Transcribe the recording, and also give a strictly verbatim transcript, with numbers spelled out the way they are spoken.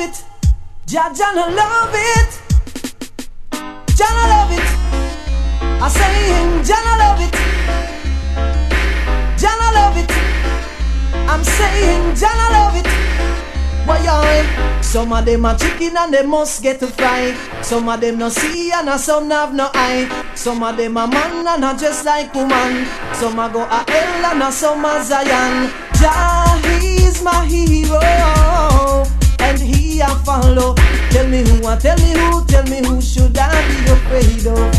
it. Jah Jah no love it. Jah no love it. I say him, Jah no love it. Jah no love it. I'm saying Jah no love it. Why y'all? Some of them are chicken and they must get to fry. Some of them no see and some have no eye. Some of them are man and are just like woman. Some a go a hell and some a Zion. Jah, he's my hero, and he I follow. Tell me who, tell me who, tell me who should I be afraid of?